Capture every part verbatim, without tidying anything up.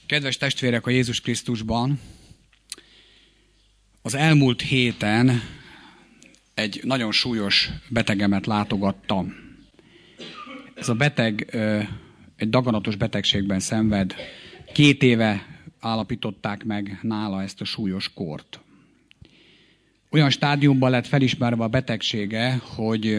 Kedves testvérek a Jézus Krisztusban, az elmúlt héten egy nagyon súlyos betegemet látogattam. Ez a beteg egy daganatos betegségben szenved. Két éve állapították meg nála ezt a súlyos kort. Olyan stádiumban lett felismerve a betegsége, hogy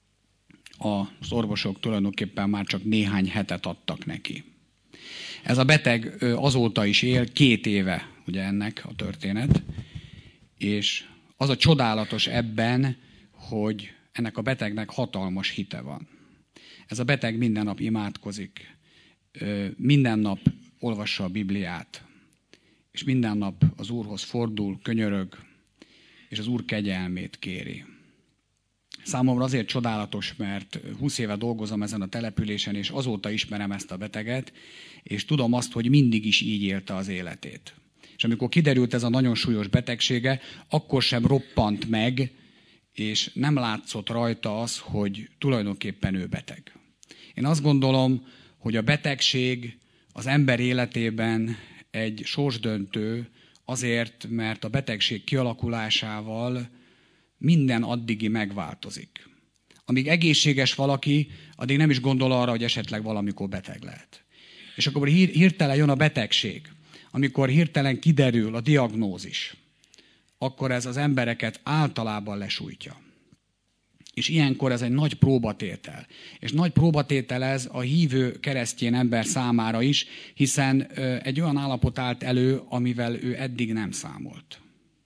az orvosok tulajdonképpen már csak néhány hetet adtak neki. Ez a beteg azóta is él, két éve ugye ennek a történet, és az a csodálatos ebben, hogy ennek a betegnek hatalmas hite van. Ez a beteg minden nap imádkozik, minden nap olvassa a Bibliát, és minden nap az Úrhoz fordul, könyörög, és az Úr kegyelmét kéri. Számomra azért csodálatos, mert húsz éve dolgozom ezen a településen, és azóta ismerem ezt a beteget, és tudom azt, hogy mindig is így élte az életét. És amikor kiderült ez a nagyon súlyos betegsége, akkor sem roppant meg, és nem látszott rajta az, hogy tulajdonképpen ő beteg. Én azt gondolom, hogy a betegség az ember életében egy sorsdöntő, azért, mert a betegség kialakulásával minden addigi megváltozik. Amíg egészséges valaki, addig nem is gondol arra, hogy esetleg valamikor beteg lehet. És akkor hirtelen jön a betegség, amikor hirtelen kiderül a diagnózis, akkor ez az embereket általában lesújtja. És ilyenkor ez egy nagy próbatétel. És nagy próbatétel ez a hívő keresztény ember számára is, hiszen egy olyan állapot állt elő, amivel ő eddig nem számolt.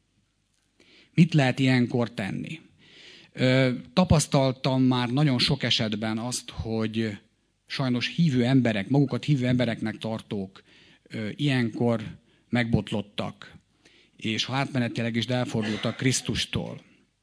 Mit lehet ilyenkor tenni? Tapasztaltam már nagyon sok esetben azt, hogy sajnos hívő emberek, magukat hívő embereknek tartók ilyenkor megbotlottak, és átmenetileg is elfordultak Krisztustól.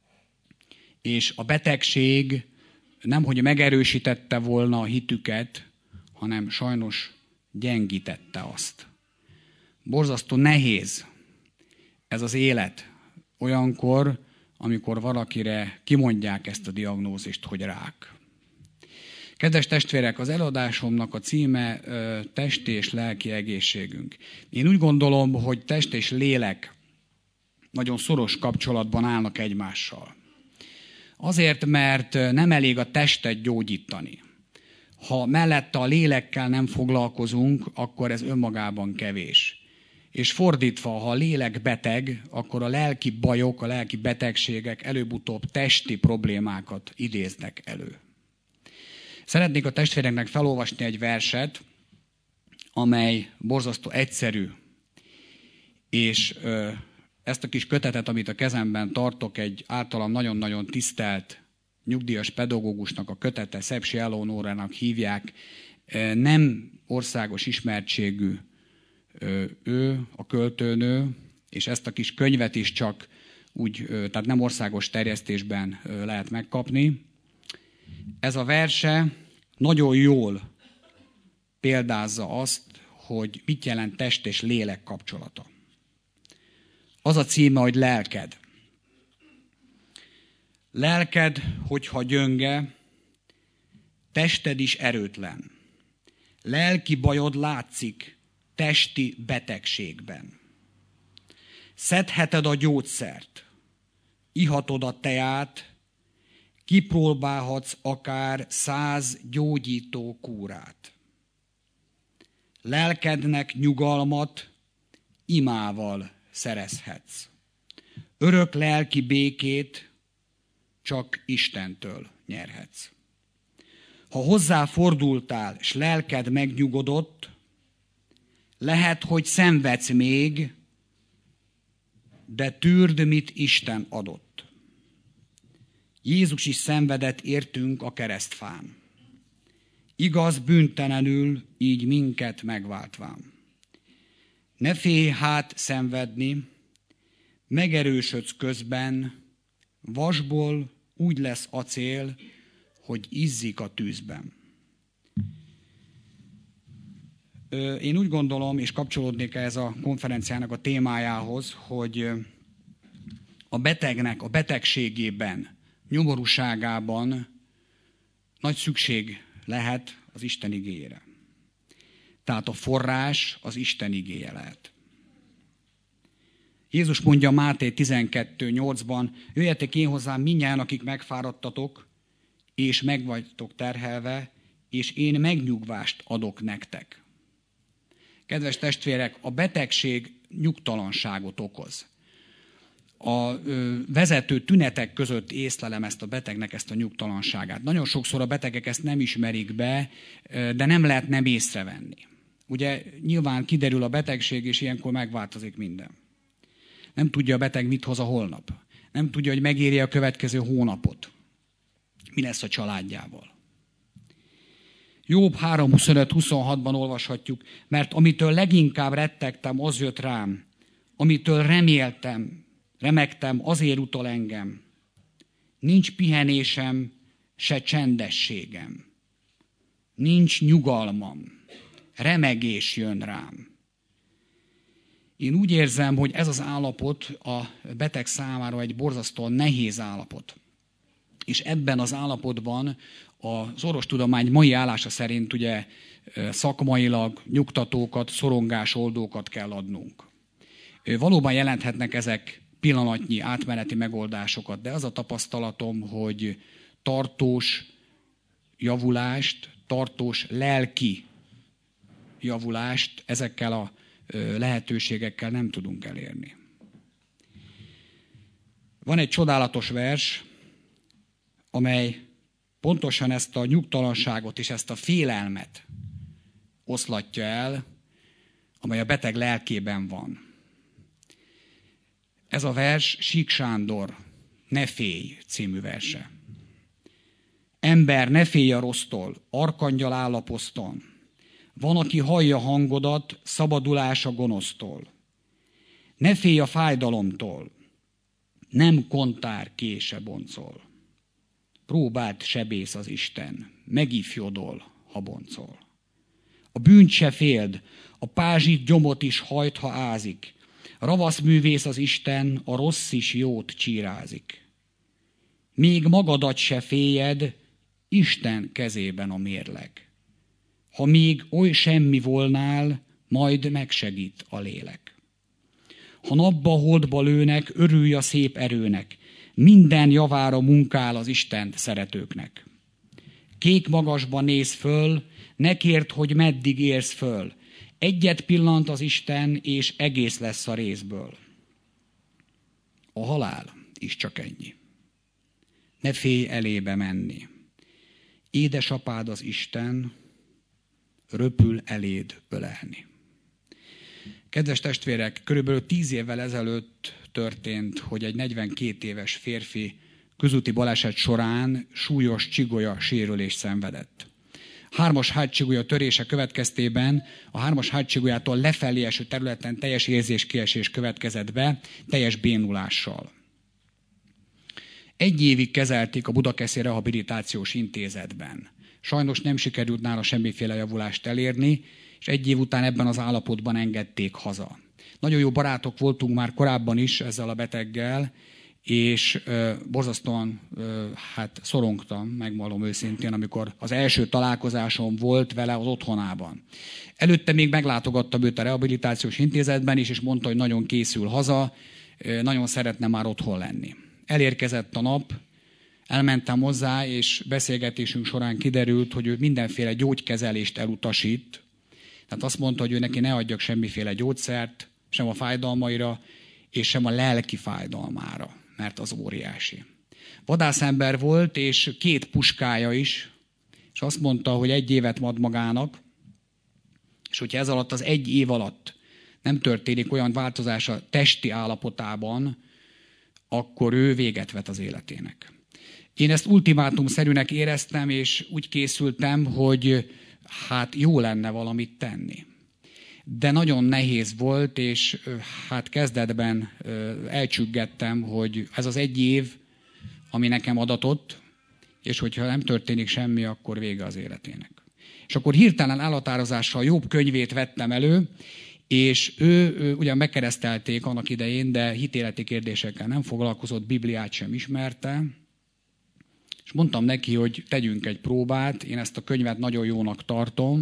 És a betegség nemhogy megerősítette volna a hitüket, hanem sajnos gyengítette azt. Borzasztó nehéz ez az élet olyankor, amikor valakire kimondják ezt a diagnózist, hogy rák. Kedves testvérek, az előadásomnak a címe test és lelki egészségünk. Én úgy gondolom, hogy test és lélek nagyon szoros kapcsolatban állnak egymással. Azért, mert nem elég a testet gyógyítani. Ha mellette a lélekkel nem foglalkozunk, akkor ez önmagában kevés. És fordítva, ha a lélek beteg, akkor a lelki bajok, a lelki betegségek előbb-utóbb testi problémákat idéznek elő. Szeretnék a testvéreknek felolvasni egy verset, amely borzasztó egyszerű, és ezt a kis kötetet, amit a kezemben tartok, egy általam nagyon-nagyon tisztelt nyugdíjas pedagógusnak a kötete, Szepsi Eleonórának hívják, nem országos ismertségű ő, a költőnő, és ezt a kis könyvet is csak úgy, tehát nem országos terjesztésben lehet megkapni. Ez a verse nagyon jól példázza azt, hogy mit jelent test és lélek kapcsolata. Az a címe, hogy lelked. Lelked, hogyha gyönge, tested is erőtlen. Lelki bajod látszik testi betegségben. Szedheted a gyógyszert, ihatod a teát, kipróbálhatsz akár száz gyógyító kúrát. Lelkednek nyugalmat imával szerezhetsz. Örök lelki békét csak Istentől nyerhetsz. Ha hozzá fordultál, s lelked megnyugodott, lehet, hogy szenvedsz még, de tűrd, mit Isten adott. Jézus is szenvedett értünk a keresztfán. Igaz, bűntelenül, így minket megváltván. Ne félj hát szenvedni, megerősödsz közben, vasból úgy lesz acél, hogy izzik a tűzben. Én úgy gondolom, és kapcsolódnék ez a konferenciának a témájához, hogy a betegnek a betegségében, nyomorúságában nagy szükség lehet az Isten igéjére. Tehát a forrás az Isten igéje lehet. Jézus mondja Máté tizenkettő nyolcban, jöjjetek én hozzám mindnyájan, akik megfáradtatok, és meg vagytok terhelve, és én megnyugvást adok nektek. Kedves testvérek, a betegség nyugtalanságot okoz. A vezető tünetek között észlelem ezt a betegnek ezt a nyugtalanságát. Nagyon sokszor a betegek ezt nem ismerik be, de nem lehet nem észrevenni. Ugye nyilván kiderül a betegség, és ilyenkor megváltozik minden. Nem tudja a beteg, mit hoz a holnap. Nem tudja, hogy megéri a következő hónapot. Mi lesz a családjával. Jobb három huszonöt huszonhatban olvashatjuk, mert amitől leginkább rettegtem, az jött rám. Amitől reméltem, remegtem, azért utol engem. Nincs pihenésem, se csendességem. Nincs nyugalmam. Remegés jön rám. Én úgy érzem, hogy ez az állapot a beteg számára egy borzasztóan nehéz állapot. És ebben az állapotban az orvostudomány mai állása szerint ugye szakmailag nyugtatókat, szorongásoldókat kell adnunk. Valóban jelenthetnek ezek pillanatnyi átmeneti megoldásokat, de az a tapasztalatom, hogy tartós javulást, tartós lelki javulást ezekkel a lehetőségekkel nem tudunk elérni. Van egy csodálatos vers, amely pontosan ezt a nyugtalanságot és ezt a félelmet oszlatja el, amely a beteg lelkében van. Ez a vers Sík Sándor Ne félj című verse. Ember, ne félj a rossztól, arkangyal áll a poszton. Van, aki hallja hangodat, szabadulás a gonosztól. Ne félj a fájdalomtól, nem kontár kése boncol. Próbált sebész az Isten, megifjodol, ha boncol. A bűnt se féld, a pázsit gyomot is hajt, ha ázik. Ravasz művész az Isten, a rossz is jót csírázik. Még magadat se féljed, Isten kezében a mérleg. Ha még oly semmi volnál, majd megsegít a lélek. Ha napba holdba lőnek, örülj a szép erőnek, minden javára munkál az Istent szeretőknek. Kék magasba néz föl, ne kérd, hogy meddig érsz föl. Egyet pillant az Isten, és egész lesz a részből. A halál is csak ennyi. Ne félj elébe menni. Édesapád az Isten, röpül eléd ölelni. Kedves testvérek, körülbelül tíz évvel ezelőtt történt, hogy egy negyvenkét éves férfi közúti baleset során súlyos csigolya sérülést szenvedett. Hármas hátcsigolya törése következtében a hármas hátcsigolyától lefelé eső területen teljes érzéskiesés következett be, teljes bénulással. Egy évig kezelték a Budakeszi Rehabilitációs Intézetben. Sajnos nem sikerült nála semmiféle javulást elérni, és egy év után ebben az állapotban engedték haza. Nagyon jó barátok voltunk már korábban is ezzel a beteggel, és ö, borzasztóan ö, hát szorongtam, megmondom őszintén, amikor az első találkozásom volt vele az otthonában. Előtte még meglátogattam őt a Rehabilitációs Intézetben is, és mondta, hogy nagyon készül haza, ö, nagyon szeretne már otthon lenni. Elérkezett a nap, elmentem hozzá, és beszélgetésünk során kiderült, hogy ő mindenféle gyógykezelést elutasít. Tehát azt mondta, hogy ő neki ne adjak semmiféle gyógyszert, sem a fájdalmaira, és sem a lelki fájdalmára, mert az óriási. Vadászember volt, és két puskája is, és azt mondta, hogy egy évet ad magának, és hogyha ez alatt az egy év alatt nem történik olyan változás a testi állapotában, akkor ő véget vet az életének. Én ezt ultimátumszerűnek éreztem, és úgy készültem, hogy hát jó lenne valamit tenni. De nagyon nehéz volt, és hát kezdetben elcsüggettem, hogy ez az egy év, ami nekem adatott, és hogyha nem történik semmi, akkor vége az életének. És akkor hirtelen elhatározással Jobb könyvét vettem elő, és ő, ő ugyan megkeresztelték annak idején, de hitéleti kérdésekkel nem foglalkozott, Bibliát sem ismerte, és mondtam neki, hogy tegyünk egy próbát, én ezt a könyvet nagyon jónak tartom,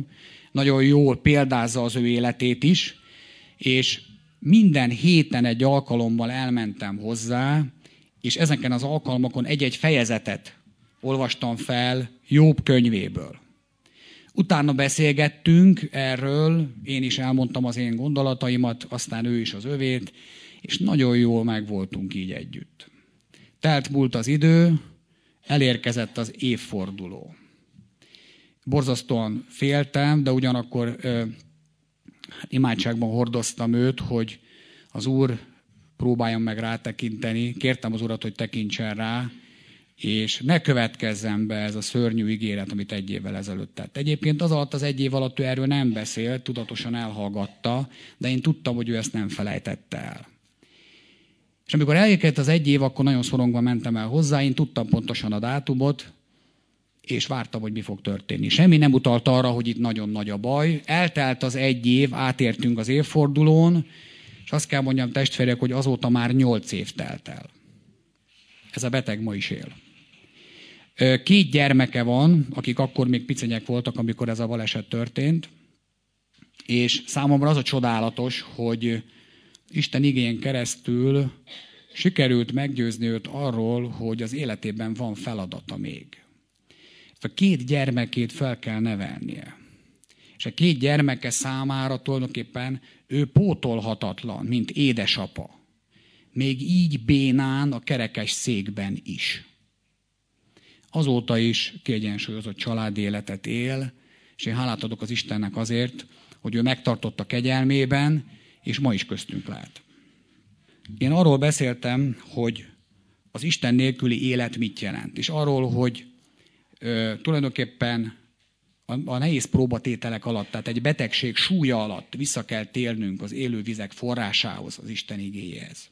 nagyon jól példázza az ő életét is, és minden héten egy alkalommal elmentem hozzá, és ezeken az alkalmakon egy-egy fejezetet olvastam fel Jobb könyvéből. Utána beszélgettünk erről, én is elmondtam az én gondolataimat, aztán ő is az övét, és nagyon jól megvoltunk így együtt. Telt múlt az idő, elérkezett az évforduló. Borzasztóan féltem, de ugyanakkor ö, imádságban hordoztam őt, hogy az Úr próbáljon meg rátekinteni. Kértem az Urat, hogy tekintsen rá, és ne következzen be ez a szörnyű ígéret, amit egy évvel ezelőtt tett. Egyébként az alatt az egy év alatt ő erről nem beszélt, tudatosan elhallgatta, de én tudtam, hogy ő ezt nem felejtette el. És amikor elérkezett az egy év, akkor nagyon szorongva mentem el hozzá, én tudtam pontosan a dátumot, és vártam, hogy mi fog történni. Semmi nem utalt arra, hogy itt nagyon nagy a baj. Eltelt az egy év, átértünk az évfordulón, és azt kell mondjam, testvérek, hogy azóta már nyolc év telt el. Ez a beteg ma is él. Két gyermeke van, akik akkor még picenyek voltak, amikor ez a baleset történt, és számomra az a csodálatos, hogy Isten igén keresztül sikerült meggyőzni őt arról, hogy az életében van feladata még. A két gyermekét fel kell nevelnie. És a két gyermeke számára tulajdonképpen ő pótolhatatlan, mint édesapa. Még így bénán a kerekes székben is. Azóta is kiegyensúlyozott családi életet él, és én hálát adok az Istennek azért, hogy ő megtartotta kegyelmében, és ma is köztünk lehet. Én arról beszéltem, hogy az Isten nélküli élet mit jelent, és arról, hogy ö, tulajdonképpen a, a nehéz próbatételek alatt, tehát egy betegség súlya alatt vissza kell térnünk az élő vizek forrásához, az Isten igéjéhez.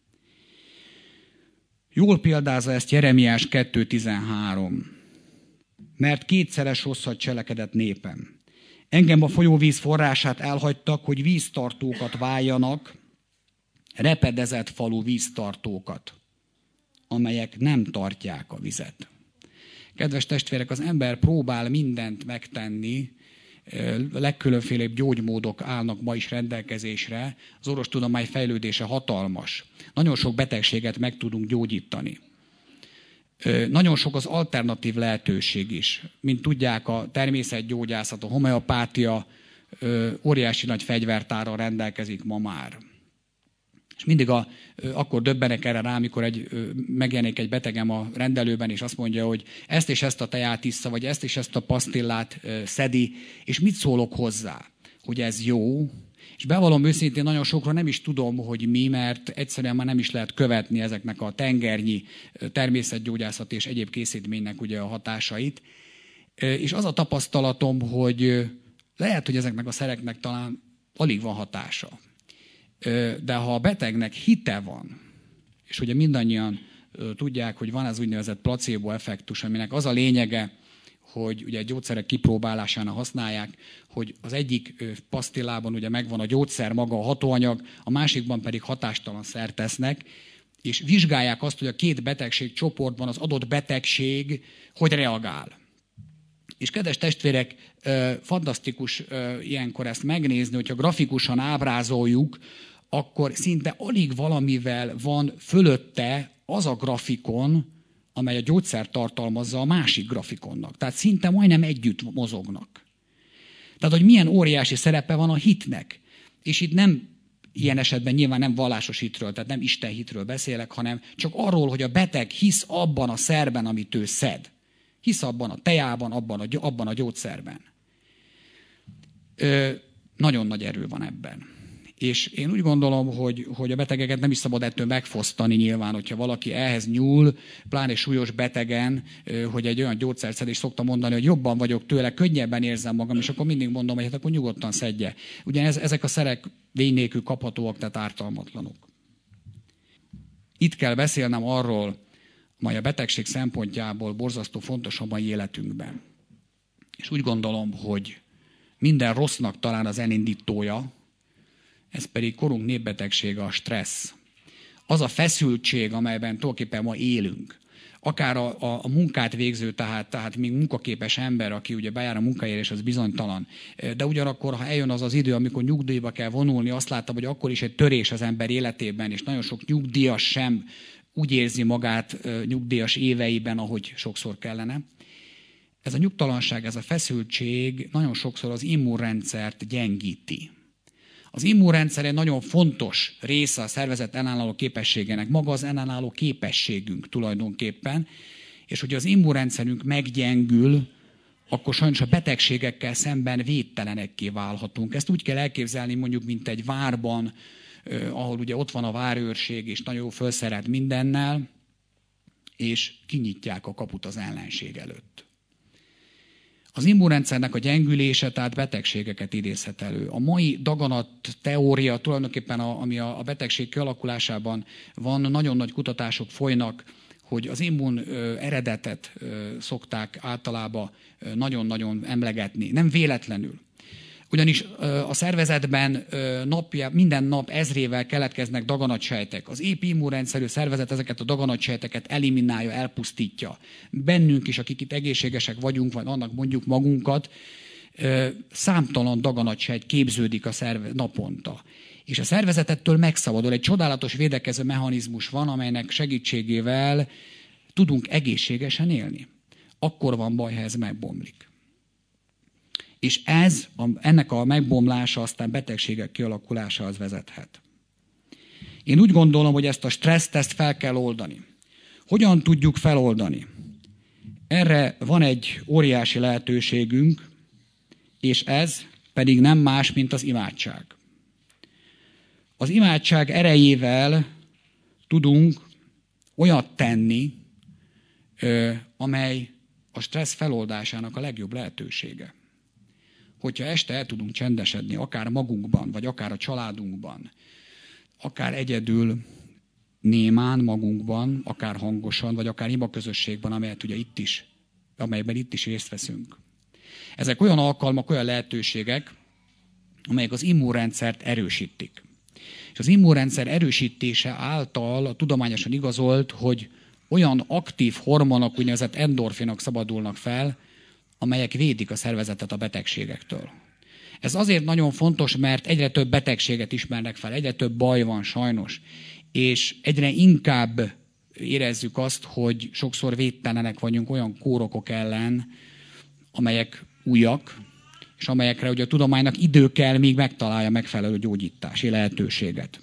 Jól példázza ezt Jeremiás kettő tizenhárom. Mert kétszeres rosszat cselekedett népem. Engem a folyóvíz forrását elhagytak, hogy víztartókat váljanak, repedezett falu víztartókat, amelyek nem tartják a vizet. Kedves testvérek, az ember próbál mindent megtenni, legkülönfélébb gyógymódok állnak ma is rendelkezésre, az orvostudomány fejlődése hatalmas. Nagyon sok betegséget meg tudunk gyógyítani. Nagyon sok az alternatív lehetőség is. Mint tudják, a természetgyógyászat, a homeopátia óriási nagy fegyvertárral rendelkezik ma már. És mindig a, akkor döbbenek erre rá, amikor egy, megjelenik egy betegem a rendelőben, és azt mondja, hogy ezt és ezt a teját issza, vagy ezt és ezt a pasztillát szedi, és mit szólok hozzá, hogy ez jó. És bevallom őszintén, nagyon sokra nem is tudom, hogy mi, mert egyszerűen már nem is lehet követni ezeknek a tengernyi természetgyógyászat és egyéb készítménynek ugye a hatásait. És az a tapasztalatom, hogy lehet, hogy ezeknek a szereknek talán alig van hatása. De ha a betegnek hite van, és ugye mindannyian tudják, hogy van az úgynevezett placebo effektus, aminek az a lényege, hogy ugye gyógyszerek kipróbálásánál használják, hogy az egyik pasztillában ugye megvan a gyógyszer maga, a hatóanyag, a másikban pedig hatástalan szert tesznek, és vizsgálják azt, hogy a két betegség csoportban az adott betegség hogy reagál. És kedves testvérek, fantasztikus ilyenkor ezt megnézni, hogyha grafikusan ábrázoljuk, akkor szinte alig valamivel van fölötte az a grafikon, amely a gyógyszer tartalmazza a másik grafikonnak. Tehát szinte majdnem együtt mozognak. Tehát, hogy milyen óriási szerepe van a hitnek. És itt nem, ilyen esetben nyilván nem vallásos hitről, tehát nem Isten hitről beszélek, hanem csak arról, hogy a beteg hisz abban a szerben, amit ő szed. Hisz abban a tejában, abban a, abban a gyógyszerben. Ö, nagyon nagy erő van ebben. És én úgy gondolom, hogy, hogy a betegeket nem is szabad ettől megfosztani nyilván, hogyha valaki ehhez nyúl, pláne súlyos betegen, hogy egy olyan gyógyszert szed, és szoktam mondani, hogy jobban vagyok tőle, könnyebben érzem magam, és akkor mindig mondom, hogy hát akkor nyugodtan szedje. Ugye ez, ezek a szerek vény nélkül kaphatóak, tehát ártalmatlanok. Itt kell beszélnem arról, mely a betegség szempontjából borzasztó fontos a mai életünkben. És úgy gondolom, hogy minden rossznak talán az elindítója, ez pedig korunk népbetegsége, a stressz. Az a feszültség, amelyben tulajdonképpen ma élünk. akár a, a, a munkát végző, tehát, tehát még munkaképes ember, aki ugye bejár a munkáért, és az bizonytalan. De ugyanakkor, ha eljön az az idő, amikor nyugdíjba kell vonulni, azt láttam, hogy akkor is egy törés az ember életében, és nagyon sok nyugdíjas sem úgy érzi magát nyugdíjas éveiben, ahogy sokszor kellene. Ez a nyugtalanság, ez a feszültség nagyon sokszor az immunrendszert gyengíti. Az immunrendszer egy nagyon fontos része a szervezet ellenálló képességének, maga az ellenálló képességünk tulajdonképpen, és hogyha az immunrendszerünk meggyengül, akkor sajnos a betegségekkel szemben védtelenekké válhatunk. Ezt úgy kell elképzelni mondjuk, mint egy várban, eh, ahol ugye ott van a várőrség, és nagyon felszerelt mindennel, és kinyitják a kaput az ellenség előtt. Az immunrendszernek a gyengülése, tehát betegségeket idézhet elő. A mai daganat teória tulajdonképpen, a, ami a, a betegség kialakulásában van, nagyon nagy kutatások folynak, hogy az immun ö, eredetet ö, szokták általában ö, nagyon-nagyon emlegetni. Nem véletlenül. Ugyanis ö, a szervezetben ö, napja, minden nap ezrével keletkeznek daganatsejtek. Az épp immunrendszerű szervezet ezeket a daganatsejteket eliminálja, elpusztítja. Bennünk is, akik itt egészségesek vagyunk, vagy annak mondjuk magunkat, ö, számtalan daganatsejt képződik a szervezet naponta. És a szervezet ettől megszabadul. Egy csodálatos védekező mechanizmus van, amelynek segítségével tudunk egészségesen élni. Akkor van baj, ha ez megbomlik. És ez, ennek a megbomlása aztán betegségek kialakulásához vezethet. Én úgy gondolom, hogy ezt a stresszteszt fel kell oldani. Hogyan tudjuk feloldani? Erre van egy óriási lehetőségünk, és ez pedig nem más, mint az imádság. Az imádság erejével tudunk olyat tenni, amely a stressz feloldásának a legjobb lehetősége. Hogyha este el tudunk csendesedni, akár magunkban, vagy akár a családunkban, akár egyedül, némán magunkban, akár hangosan, vagy akár imaközösségben, amelyet ugye itt is, amelyben itt is részt veszünk. Ezek olyan alkalmak, olyan lehetőségek, amelyek az immunrendszert erősítik. És az immunrendszer erősítése által a tudományosan igazolt, hogy olyan aktív hormonok, úgynevezett endorfinok szabadulnak fel, amelyek védik a szervezetet a betegségektől. Ez azért nagyon fontos, mert egyre több betegséget ismernek fel, egyre több baj van sajnos, és egyre inkább érezzük azt, hogy sokszor védtelenek vagyunk olyan kórokok ellen, amelyek újak, és amelyekre ugye a tudománynak idő kell, míg megtalálja megfelelő gyógyítási lehetőséget.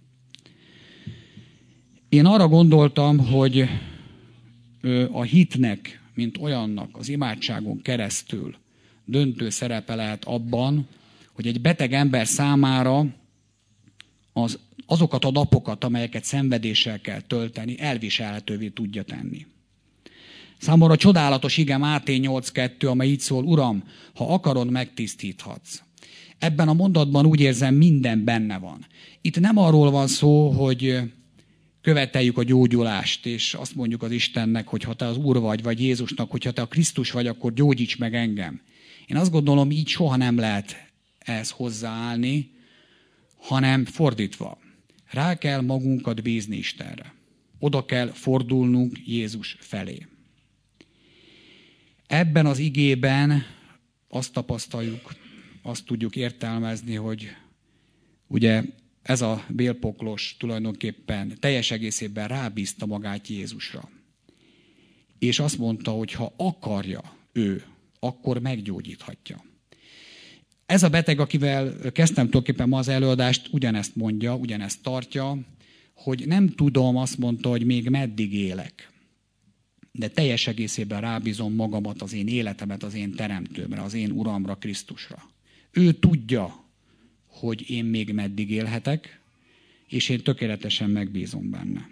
Én arra gondoltam, hogy a hitnek, mint olyannak az imádságon keresztül döntő szerepe lehet abban, hogy egy beteg ember számára az, azokat a napokat, amelyeket szenvedéssel kell tölteni, elviselhetővé tudja tenni. Számomra csodálatos ige Máté nyolc kettő, amely így szól: Uram, ha akarod, megtisztíthatsz. Ebben a mondatban úgy érzem, minden benne van. Itt nem arról van szó, hogy követeljük a gyógyulást, és azt mondjuk az Istennek, hogy ha te az Úr vagy, vagy Jézusnak, hogy ha te a Krisztus vagy, akkor gyógyíts meg engem. Én azt gondolom, így soha nem lehet ehhez hozzáállni, hanem fordítva. Rá kell magunkat bízni Istenre. Oda kell fordulnunk Jézus felé. Ebben az igében azt tapasztaljuk, azt tudjuk értelmezni, hogy ugye ez a bélpoklos tulajdonképpen teljes egészében rábízta magát Jézusra. És azt mondta, hogy ha akarja ő, akkor meggyógyíthatja. Ez a beteg, akivel kezdtem tulajdonképpen ma az előadást, ugyanezt mondja, ugyanezt tartja, hogy nem tudom, azt mondta, hogy még meddig élek. De teljes egészében rábízom magamat, az én életemet, az én teremtőmre, az én Uramra, Krisztusra. Ő tudja, hogy én még meddig élhetek, és én tökéletesen megbízom benne.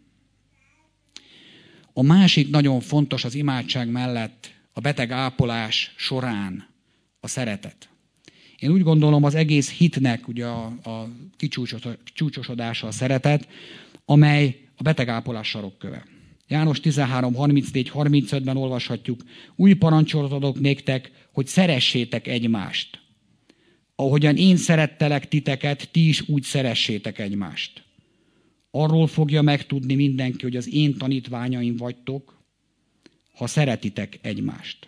A másik nagyon fontos az imádság mellett a beteg ápolás során a szeretet. Én úgy gondolom, az egész hitnek ugye a, a kicsúcsosodása a szeretet, amely a beteg ápolás sarokköve. János tizenhárom harmincnégy harmincötben olvashatjuk: új parancsot adok néktek, hogy szeressétek egymást. Ahogyan én szerettelek titeket, ti is úgy szeressétek egymást. Arról fogja megtudni mindenki, hogy az én tanítványaim vagytok, ha szeretitek egymást.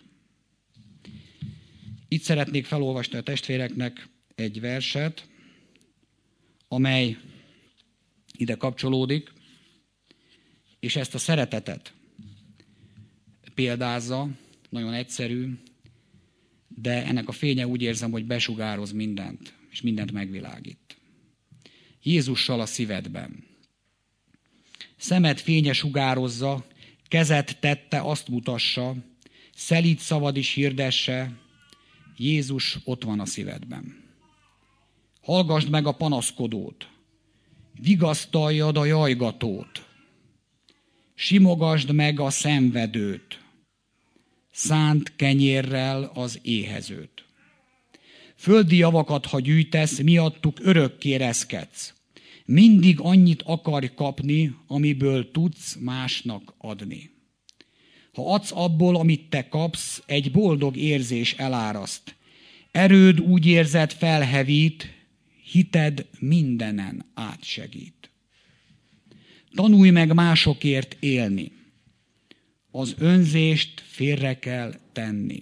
Itt szeretnék felolvasni a testvéreknek egy verset, amely ide kapcsolódik, és ezt a szeretetet példázza, nagyon egyszerű, de ennek a fénye úgy érzem, hogy besugároz mindent, és mindent megvilágít. Jézussal a szívedben. Szemed fénye sugározza, kezed tette, azt mutassa, szelíd szavad is hirdesse, Jézus ott van a szívedben. Hallgasd meg a panaszkodót, vigasztaljad a jajgatót, simogasd meg a szenvedőt, szánt kenyérrel az éhezőt. Földi javakat, ha gyűjtesz, miattuk örökké reszkedsz. Mindig annyit akarj kapni, amiből tudsz másnak adni. Ha adsz abból, amit te kapsz, egy boldog érzés eláraszt. Erőd úgy érzed felhevít, hited mindenen átsegít. Tanulj meg másokért élni. Az önzést félre kell tenni.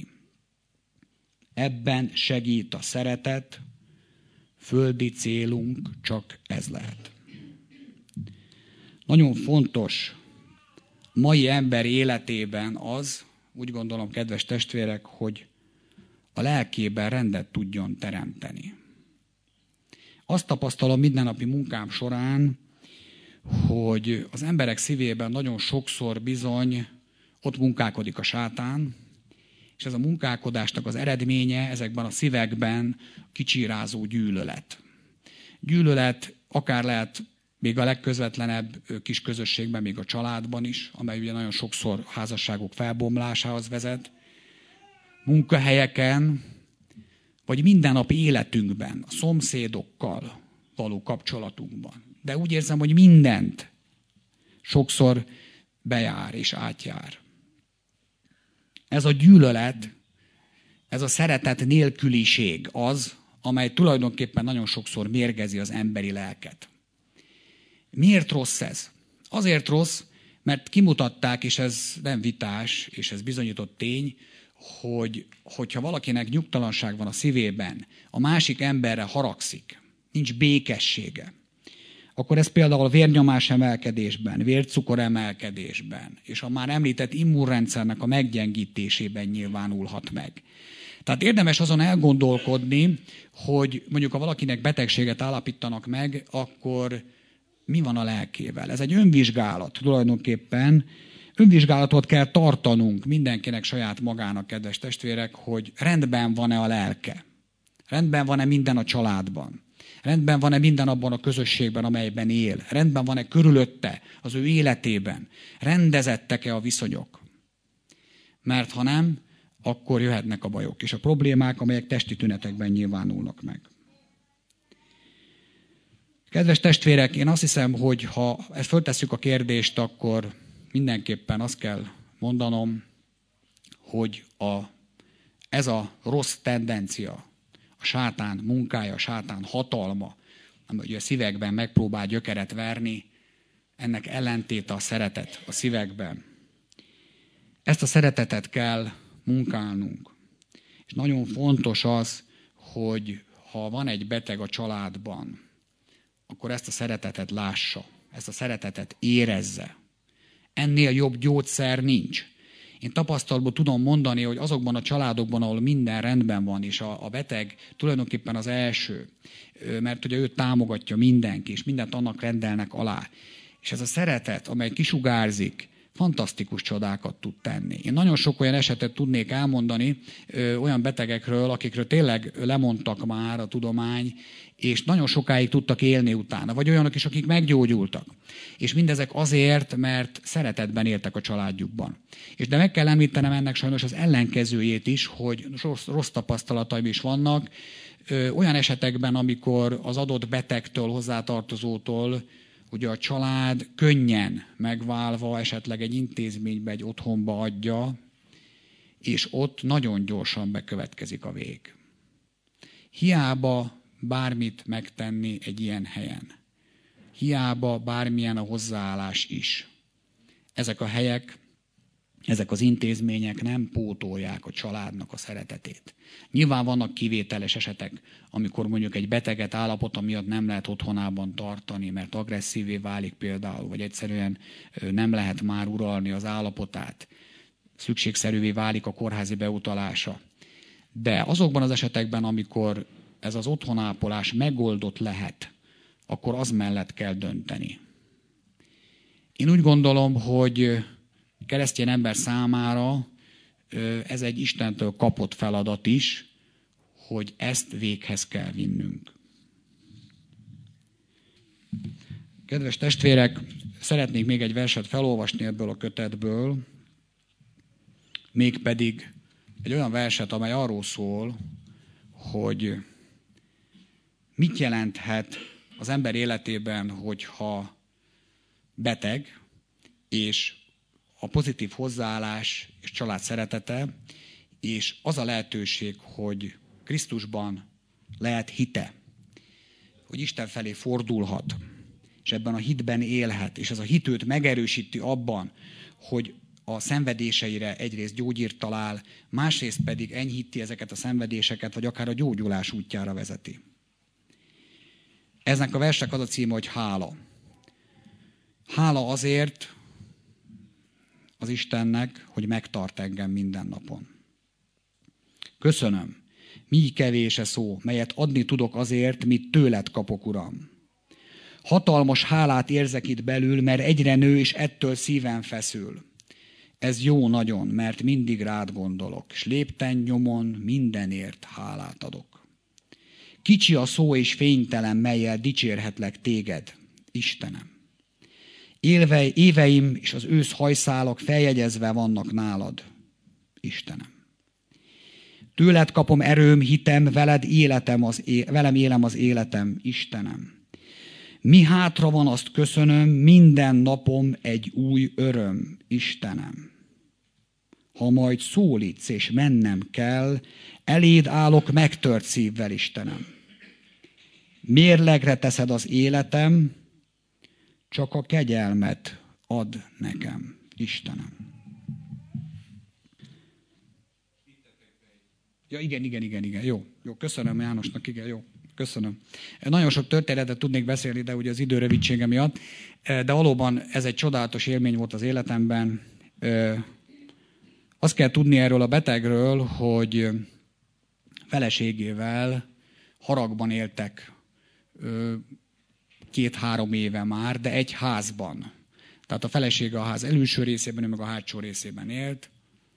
Ebben segít a szeretet, földi célunk csak ez lehet. Nagyon fontos mai ember életében az, úgy gondolom, kedves testvérek, hogy a lelkében rendet tudjon teremteni. Azt tapasztalom mindennapi munkám során, hogy az emberek szívében nagyon sokszor bizony ott munkálkodik a sátán, és ez a munkálkodásnak az eredménye ezekben a szívekben kicsírázó gyűlölet. Gyűlölet akár lehet még a legközvetlenebb kis közösségben, még a családban is, amely ugye nagyon sokszor házasságok felbomlásához vezet, munkahelyeken, vagy mindennapi életünkben, a szomszédokkal való kapcsolatunkban. De úgy érzem, hogy mindent sokszor bejár és átjár. Ez a gyűlölet, ez a szeretet nélküliség az, amely tulajdonképpen nagyon sokszor mérgezi az emberi lelket. Miért rossz ez? Azért rossz, mert kimutatták, és ez nem vitás, és ez bizonyított tény, hogy hogyha valakinek nyugtalanság van a szívében, a másik emberre haragszik, nincs békessége, akkor ez például a vérnyomás emelkedésben, vércukor emelkedésben, és a már említett immunrendszernek a meggyengítésében nyilvánulhat meg. Tehát érdemes azon elgondolkodni, hogy mondjuk ha valakinek betegséget állapítanak meg, akkor mi van a lelkével. Ez egy önvizsgálat tulajdonképpen. Önvizsgálatot kell tartanunk mindenkinek saját magának, kedves testvérek, hogy rendben van-e a lelke. Rendben van-e minden a családban. Rendben van-e minden abban a közösségben, amelyben él. Rendben van-e körülötte, az ő életében. Rendezettek-e a viszonyok. Mert ha nem, akkor jöhetnek a bajok és a problémák, amelyek testi tünetekben nyilvánulnak meg. Kedves testvérek, én azt hiszem, hogy ha ezt föltesszük a kérdést, akkor mindenképpen azt kell mondanom, hogy a, ez a rossz tendencia, a sátán munkája, a sátán hatalma, ami a szívekben megpróbál gyökeret verni, ennek ellentéte a szeretet a szívekben. Ezt a szeretetet kell munkálnunk. És nagyon fontos az, hogy ha van egy beteg a családban, akkor ezt a szeretetet lássa, ezt a szeretetet érezze. Ennél jobb gyógyszer nincs. Én tapasztalatból tudom mondani, hogy azokban a családokban, ahol minden rendben van, és a, a beteg tulajdonképpen az első, mert ugye őt támogatja mindenki, és mindent annak rendelnek alá. És ez a szeretet, amely kisugárzik, fantasztikus csodákat tud tenni. Én nagyon sok olyan esetet tudnék elmondani ö, olyan betegekről, akikről tényleg lemondtak már a tudomány, és nagyon sokáig tudtak élni utána. Vagy olyanok is, akik meggyógyultak. És mindezek azért, mert szeretetben éltek a családjukban. És de meg kell említenem ennek sajnos az ellenkezőjét is, hogy rossz, rossz tapasztalataim is vannak. Ö, olyan esetekben, amikor az adott betegtől, hozzátartozótól ugye a család könnyen megválva esetleg egy intézménybe, egy otthonba adja, és ott nagyon gyorsan bekövetkezik a vég. Hiába bármit megtenni egy ilyen helyen. Hiába bármilyen a hozzáállás is. Ezek a helyek ezek az intézmények nem pótolják a családnak a szeretetét. Nyilván vannak kivételes esetek, amikor mondjuk egy beteget állapota miatt nem lehet otthonában tartani, mert agresszívé válik például, vagy egyszerűen nem lehet már uralni az állapotát. Szükségszerűvé válik a kórházi beutalása. De azokban az esetekben, amikor ez az otthonápolás megoldott lehet, akkor az mellett kell dönteni. Én úgy gondolom, hogy keresztény ember számára ez egy Istentől kapott feladat is, hogy ezt véghez kell vinnünk. Kedves testvérek, szeretnék még egy verset felolvasni ebből a kötetből, mégpedig egy olyan verset, amely arról szól, hogy mit jelenthet az ember életében, hogyha beteg, és a pozitív hozzáállás és család szeretete, és az a lehetőség, hogy Krisztusban lehet hite, hogy Isten felé fordulhat, és ebben a hitben élhet, és ez a hit őt megerősíti abban, hogy a szenvedéseire egyrészt gyógyírt talál, másrészt pedig enyhíti ezeket a szenvedéseket, vagy akár a gyógyulás útjára vezeti. Eznek a versnek az a címe, hogy hála. Hála azért az Istennek, hogy megtart engem minden napon. Köszönöm, mi kevés a szó, melyet adni tudok azért, mit tőled kapok, Uram. Hatalmas hálát érzek itt belül, mert egyre nő, és ettől szívem feszül. Ez jó nagyon, mert mindig rád gondolok, és lépten nyomon mindenért hálát adok. Kicsi a szó és fénytelen, mellyel dicsérhetlek téged, Istenem. Élve, éveim és az ősz hajszálak feljegyezve vannak nálad, Istenem. Tőled kapom erőm, hitem, veled életem az é- velem élem az életem, Istenem. Mi hátra van, azt köszönöm, minden napom egy új öröm, Istenem. Ha majd szólítsz és mennem kell, eléd állok megtört szívvel, Istenem. Mérlegre teszed az életem, csak a kegyelmet ad nekem, Istenem. Ja, igen, igen, igen, igen, jó, jó, köszönöm Jánosnak, igen, jó, köszönöm. Nagyon sok történetet tudnék beszélni, de ugye az idő rövidsége miatt, de valóban ez egy csodálatos élmény volt az életemben. Azt kell tudni erről a betegről, hogy feleségével haragban éltek két-három éve már, de egy házban. Tehát a felesége a ház előső részében, ő meg a hátsó részében élt,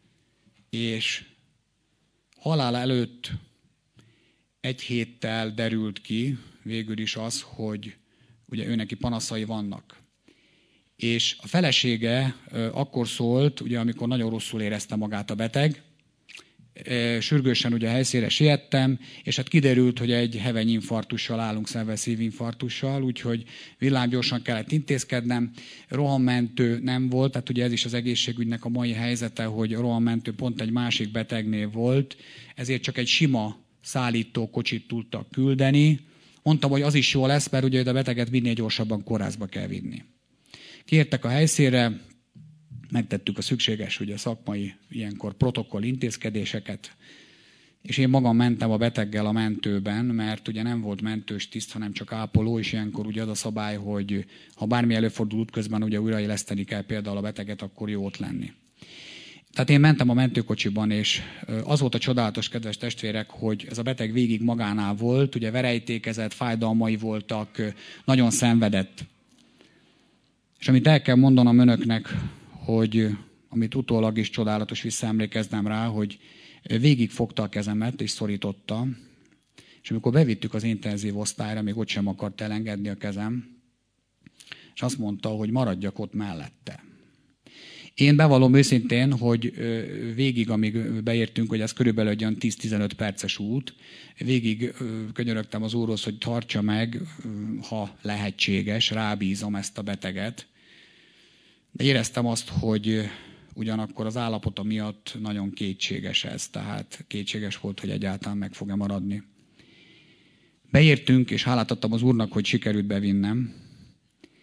és halála előtt egy héttel derült ki végül is az, hogy ugye ő neki panaszai vannak. És a felesége akkor szólt, ugye amikor nagyon rosszul érezte magát a beteg, sürgősen ugye a helyszínre siettem, és hát kiderült, hogy egy hevenyinfarktussal állunk szemben, szívinfarktussal, úgyhogy villámgyorsan kellett intézkednem. Rohammentő nem volt, tehát ugye ez is az egészségügynek a mai helyzete, hogy rohammentő pont egy másik betegnél volt, ezért csak egy sima szállítókocsit tudtak küldeni. Mondtam, hogy az is jó lesz, mert ugye a beteget minél gyorsabban kórházba kell vinni. Kiértek a helyszínre, megtettük a szükséges ugye, szakmai ilyenkor protokoll intézkedéseket, és én magam mentem a beteggel a mentőben, mert ugye nem volt mentős tiszt, hanem csak ápoló, és ilyenkor ugye az a szabály, hogy ha bármi előfordul útközben, ugye újraéleszteni kell például a beteget, akkor jó ott lenni. Tehát én mentem a mentőkocsiban, és az volt a csodálatos, kedves testvérek, hogy ez a beteg végig magánál volt, ugye verejtékezett, fájdalmai voltak, nagyon szenvedett. És amit el kell mondanom önöknek, hogy amit utólag is csodálatos visszaemlékeznem rá, hogy végig fogta a kezemet és szorította, és amikor bevittük az intenzív osztályra, még ott sem akart elengedni a kezem, és azt mondta, hogy maradjak ott mellette. Én bevallom őszintén, hogy végig, amíg beértünk, hogy ez körülbelül egy olyan tíz-tizenöt perces út, végig könyörögtem az úrhoz, hogy tartsa meg, ha lehetséges, rábízom ezt a beteget. De éreztem azt, hogy ugyanakkor az állapota miatt nagyon kétséges ez, tehát kétséges volt, hogy egyáltalán meg fog-e maradni. Beértünk, és hálát adtam az úrnak, hogy sikerült bevinnem,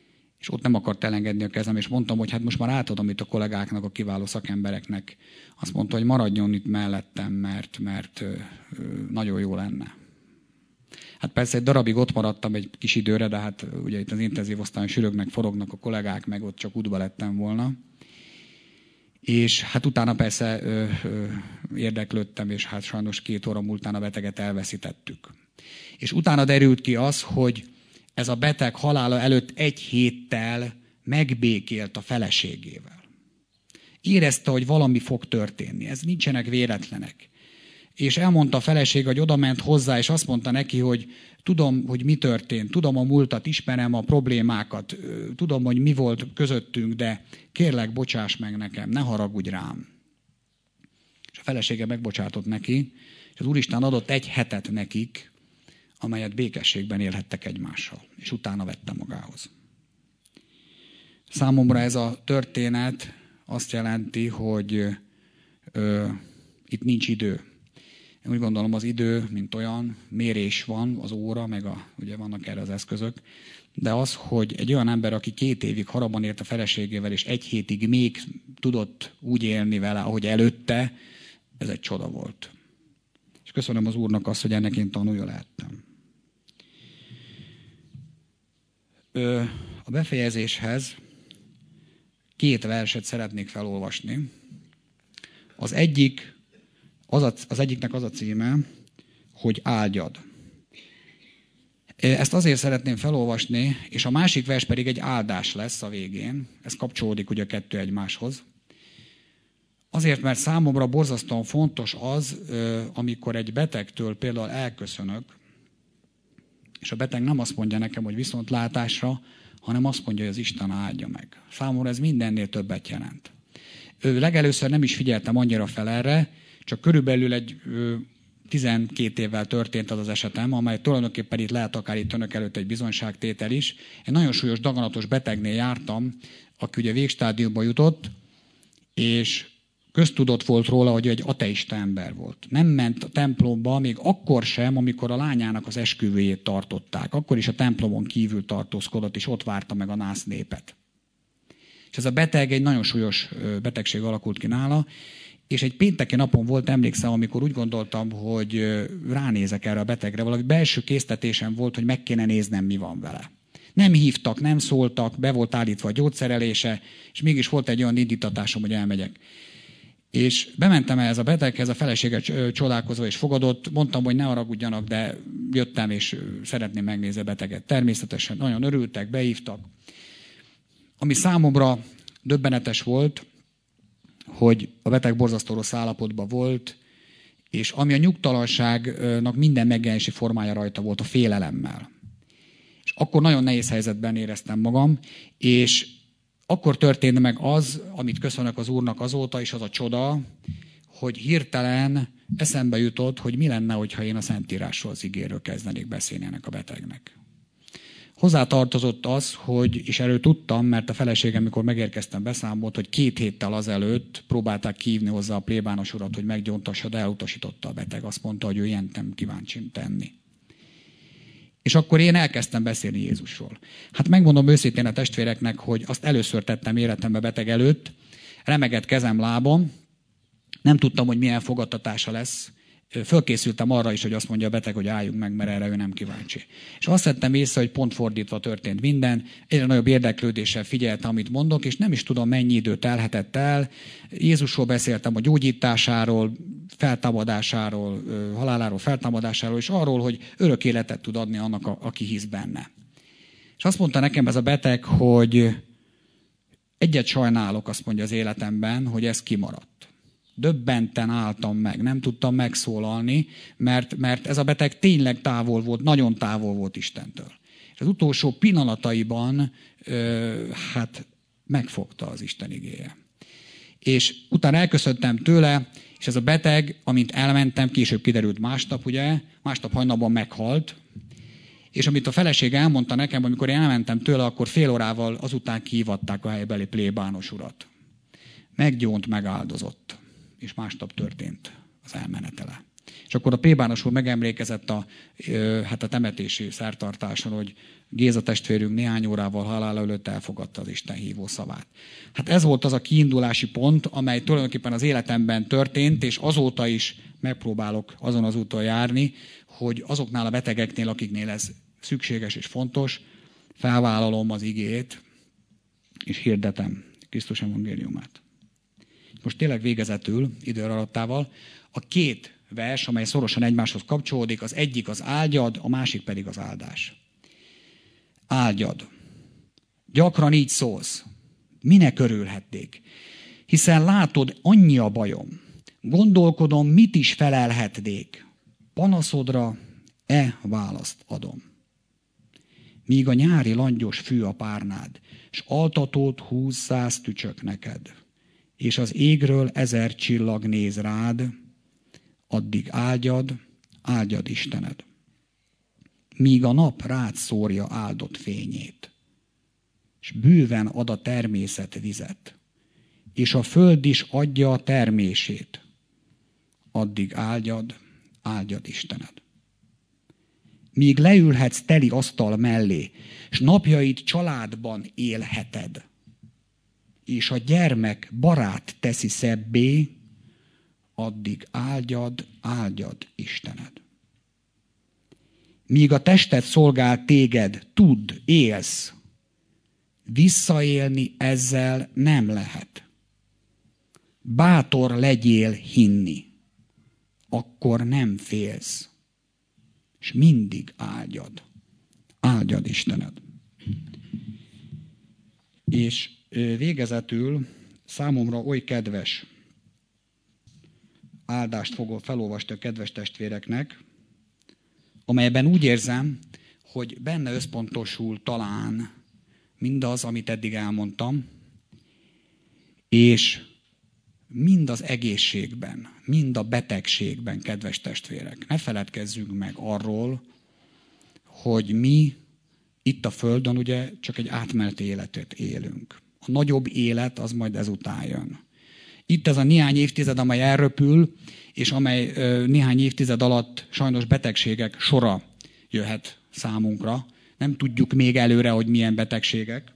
és ott nem akart elengedni a kezem, és mondtam, hogy hát most már átadom itt a kollégáknak, a kiváló szakembereknek. Azt mondta, hogy maradjon itt mellettem, mert, mert ö, ö, nagyon jó lenne. Hát persze egy darabig ott maradtam egy kis időre, de hát ugye itt az intenzív osztályon sürögnek, forognak a kollégák, meg ott csak útba lettem volna. És hát utána persze ö, ö, érdeklődtem, és hát sajnos két óra múltán a beteget elveszítettük. És utána derült ki az, hogy ez a beteg halála előtt egy héttel megbékélt a feleségével. Érezte, hogy valami fog történni. Ez nincsenek véletlenek. És elmondta a feleség, hogy odament hozzá, és azt mondta neki, hogy tudom, hogy mi történt, tudom a múltat, ismerem a problémákat, tudom, hogy mi volt közöttünk, de kérlek, bocsáss meg nekem, ne haragudj rám. És a felesége megbocsátott neki, és az Úristen adott egy hetet nekik, amelyet békességben élhettek egymással, és utána vette magához. Számomra ez a történet azt jelenti, hogy ö, itt nincs idő. Én úgy gondolom, az idő, mint olyan, mérés van, az óra, meg a, ugye vannak erre az eszközök, de az, hogy egy olyan ember, aki két évig harabban élt a feleségével, és egy hétig még tudott úgy élni vele, ahogy előtte, ez egy csoda volt. És köszönöm az Úrnak azt, hogy ennek én tanulja lehettem. Ö, a befejezéshez két verset szeretnék felolvasni. Az egyik, az, a, az egyiknek az a címe, hogy áldjad. Ezt azért szeretném felolvasni, és a másik vers pedig egy áldás lesz a végén. Ez kapcsolódik ugye a kettő egymáshoz. Azért, mert számomra borzasztóan fontos az, amikor egy betegtől például elköszönök, és a beteg nem azt mondja nekem, hogy viszontlátásra, hanem azt mondja, hogy az Isten áldja meg. Számomra ez mindennél többet jelent. Legelőször nem is figyeltem annyira fel erre, csak körülbelül egy tizenkét évvel történt az az esetem, amely tulajdonképpen itt lehet akár itt önök előtt egy bizonyságtétel is. Egy nagyon súlyos, daganatos betegnél jártam, aki ugye végstádiumba jutott, és köztudott volt róla, hogy egy ateista ember volt. Nem ment a templomba, még akkor sem, amikor a lányának az esküvőjét tartották. Akkor is a templomon kívül tartózkodott, és ott várta meg a nász népet. És ez a beteg egy nagyon súlyos betegség alakult ki nála, és egy pénteki napon volt, emlékszem, amikor úgy gondoltam, hogy ránézek erre a betegre. Valami belső késztetésem volt, hogy meg kéne néznem, mi van vele. Nem hívtak, nem szóltak, be volt állítva a gyógyszerelése, és mégis volt egy olyan indítatásom, hogy elmegyek. És bementem ehhez a beteghez, a felesége csodálkozva és fogadott, mondtam, hogy ne haragudjanak, de jöttem, és szeretném megnézni a beteget. Természetesen nagyon örültek, behívtak. Ami számomra döbbenetes volt, hogy a beteg borzasztó rossz állapotban volt, és ami a nyugtalanságnak minden megjelenési formája rajta volt, a félelemmel. És akkor nagyon nehéz helyzetben éreztem magam, és akkor történt meg az, amit köszönök az Úrnak azóta, és az a csoda, hogy hirtelen eszembe jutott, hogy mi lenne, hogyha én a Szentírásról, az igéről kezdenék beszélni ennek a betegnek. Hozzátartozott az, hogy, és erről tudtam, mert a feleségem, amikor megérkeztem, beszámolt, hogy két héttel azelőtt próbálták kihívni hozzá a plébános urat, hogy meggyóntassa, de elutasította a beteg. Azt mondta, hogy ő ilyen nem kíváncsi tenni. És akkor én elkezdtem beszélni Jézusról. Hát megmondom őszintén a testvéreknek, hogy azt először tettem életembe beteg előtt, remegett kezem, lábam, nem tudtam, hogy milyen fogadtatása lesz. Fölkészültem arra is, hogy azt mondja a beteg, hogy álljunk meg, mert erre ő nem kíváncsi. És azt vettem észre, hogy pont fordítva történt minden, egyre nagyobb érdeklődéssel figyeltem, amit mondok, és nem is tudom, mennyi idő telhetett el. Jézusról beszéltem, a gyógyításáról, feltámadásáról, haláláról, feltámadásáról, és arról, hogy örök életet tud adni annak, aki hisz benne. És azt mondta nekem ez a beteg, hogy egyet sajnálok, azt mondja az életemben, hogy ez kimaradt. Döbbenten álltam meg, nem tudtam megszólalni, mert, mert ez a beteg tényleg távol volt, nagyon távol volt Istentől. És az utolsó pillanataiban ö, hát megfogta az Isten igéje. És utána elköszöntem tőle, és ez a beteg, amint elmentem, később kiderült másnap, ugye, másnap hajnalban meghalt, és amit a feleség elmondta nekem, amikor én elmentem tőle, akkor fél órával azután kihívatták a helybeli plébános urat. Meggyónt, megáldozott. És másnap történt az elmenetele. És És akkor a plébános úr megemlékezett a, hát a temetési szertartáson, hogy Géza testvérünk néhány órával halála előtt elfogadta az Isten hívó szavát. Hát ez volt az a kiindulási pont, amely tulajdonképpen az életemben történt, és azóta is megpróbálok azon az úton járni, hogy azoknál a betegeknél, akiknél ez szükséges és fontos, felvállalom az igét, és hirdetem Krisztus evangéliumát. Most tényleg végezetül, idő alattával, a két vers, amely szorosan egymáshoz kapcsolódik, az egyik az áldjad, a másik pedig az áldás. Áldjad. Gyakran így szólsz. Minek örülhetnék? Hiszen látod, annyi a bajom. Gondolkodom, mit is felelhetnék. Panaszodra e választ adom. Míg a nyári langyos fű a párnád, s altatót húsz-száz tücsök neked, és az égről ezer csillag néz rád, addig áldjad, áldjad Istened. Míg a nap rád szórja áldott fényét, s bőven ad a természet vizet, és a föld is adja a termését, addig áldjad, áldjad Istened. Míg leülhetsz teli asztal mellé, s napjait családban élheted, és a gyermek barát teszi szebbé, addig áldjad, áldjad Istened. Míg a tested szolgál téged, tudd, élsz, visszaélni ezzel nem lehet. Bátor legyél hinni, akkor nem félsz, és mindig áldjad, áldjad Istened. És végezetül számomra oly kedves áldást fogok felolvasni a kedves testvéreknek, amelyben úgy érzem, hogy benne összpontosul talán mindaz, amit eddig elmondtam, és mind az egészségben, mind a betegségben, kedves testvérek. Ne feledkezzünk meg arról, hogy mi itt a Földön ugye csak egy átmeneti életet élünk. A nagyobb élet az majd ezután jön. Itt ez a néhány évtized, amely elröpül, és amely ö, néhány évtized alatt sajnos betegségek sora jöhet számunkra. Nem tudjuk még előre, hogy milyen betegségek.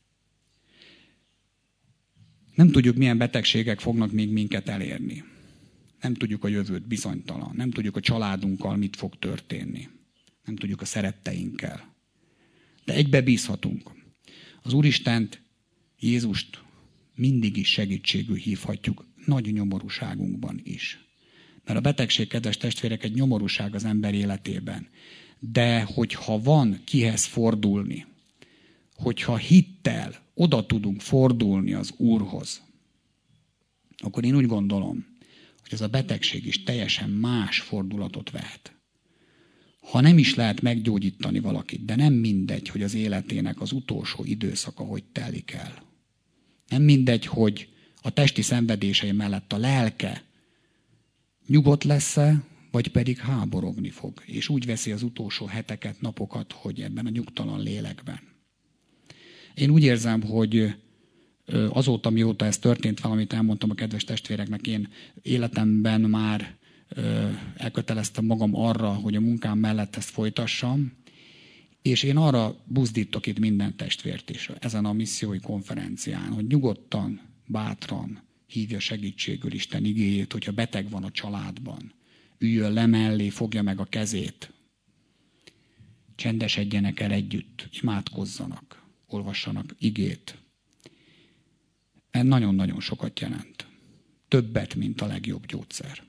Nem tudjuk, milyen betegségek fognak még minket elérni. Nem tudjuk a jövőt, bizonytalan. Nem tudjuk a családunkkal, mit fog történni. Nem tudjuk a szeretteinkkel. De egybe bízhatunk. Az Úristent, Jézust mindig is segítségül hívhatjuk, nagy nyomorúságunkban is. Mert a betegség, kedves testvérek, egy nyomorúság az ember életében. De hogyha van kihez fordulni, hogyha hittel oda tudunk fordulni az Úrhoz, akkor én úgy gondolom, hogy ez a betegség is teljesen más fordulatot vehet. Ha nem is lehet meggyógyítani valakit, de nem mindegy, hogy az életének az utolsó időszaka hogy telik el. Nem mindegy, hogy a testi szenvedései mellett a lelke nyugodt lesz-e, vagy pedig háborogni fog, és úgy veszi az utolsó heteket, napokat, hogy ebben a nyugtalan lélekben. Én úgy érzem, hogy azóta, mióta ez történt, valamit elmondtam a kedves testvéreknek, én életemben már elköteleztem magam arra, hogy a munkám mellett ezt folytassam, és én arra buzdítok itt minden testvért is ezen a missziói konferencián, hogy nyugodtan, bátran hívja segítségül Isten igéjét, hogyha beteg van a családban. Üljön le mellé, fogja meg a kezét. Csendesedjenek el együtt, imádkozzanak, olvassanak igét. Ez nagyon-nagyon sokat jelent. Többet, mint a legjobb gyógyszer.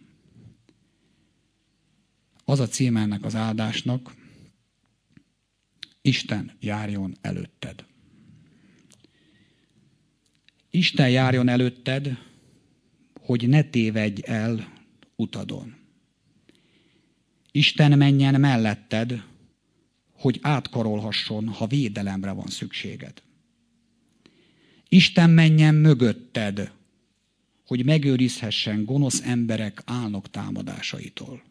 Az a címe ennek az áldásnak, Isten járjon előtted. Isten járjon előtted, hogy ne tévedj el utadon. Isten menjen melletted, hogy átkarolhasson, ha védelemre van szükséged. Isten menjen mögötted, hogy megőrizhessen gonosz emberek álnok támadásaitól.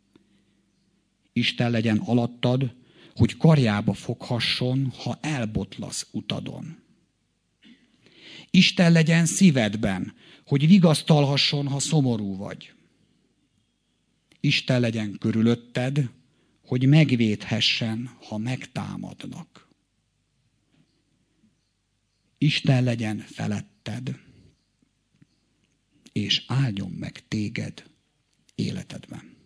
Isten legyen alattad, hogy karjába foghasson, ha elbotlasz utadon. Isten legyen szívedben, hogy vigasztalhasson, ha szomorú vagy. Isten legyen körülötted, hogy megvédhessen, ha megtámadnak. Isten legyen feletted, és áldjon meg téged életedben.